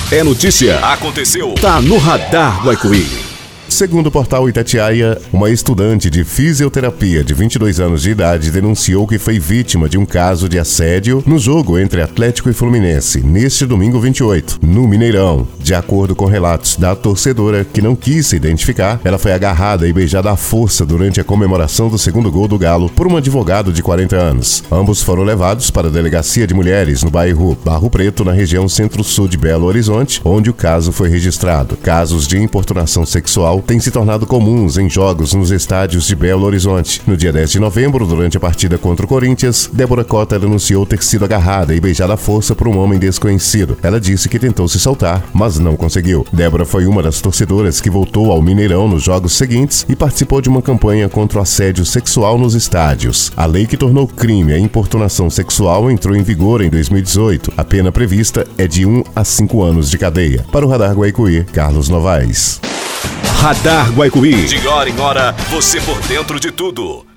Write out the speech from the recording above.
É notícia. Aconteceu. Tá no Radar Guaicuí. Segundo o portal Itatiaia, uma estudante de fisioterapia de 22 anos de idade denunciou que foi vítima de um caso de assédio no jogo entre Atlético e Fluminense, neste domingo 28, no Mineirão. De acordo com relatos da torcedora, que não quis se identificar, ela foi agarrada e beijada à força durante a comemoração do segundo gol do Galo por um advogado de 40 anos. Ambos foram levados para a Delegacia de Mulheres no bairro Barro Preto, na região centro-sul de Belo Horizonte, onde o caso foi registrado. Casos de importunação sexual têm se tornado comuns em jogos nos estádios de Belo Horizonte. No dia 10 de novembro, durante a partida contra o Corinthians, Débora Cota denunciou ter sido agarrada e beijada à força por um homem desconhecido. Ela disse que tentou se soltar, mas não conseguiu. Débora foi uma das torcedoras que voltou ao Mineirão nos jogos seguintes e participou de uma campanha contra o assédio sexual nos estádios. A lei que tornou crime a importunação sexual entrou em vigor em 2018. A pena prevista é de 1 a 5 anos de cadeia. Para o Radar Guaicuí, Carlos Novaes. Radar Guaicuí. De hora em hora, você por dentro de tudo.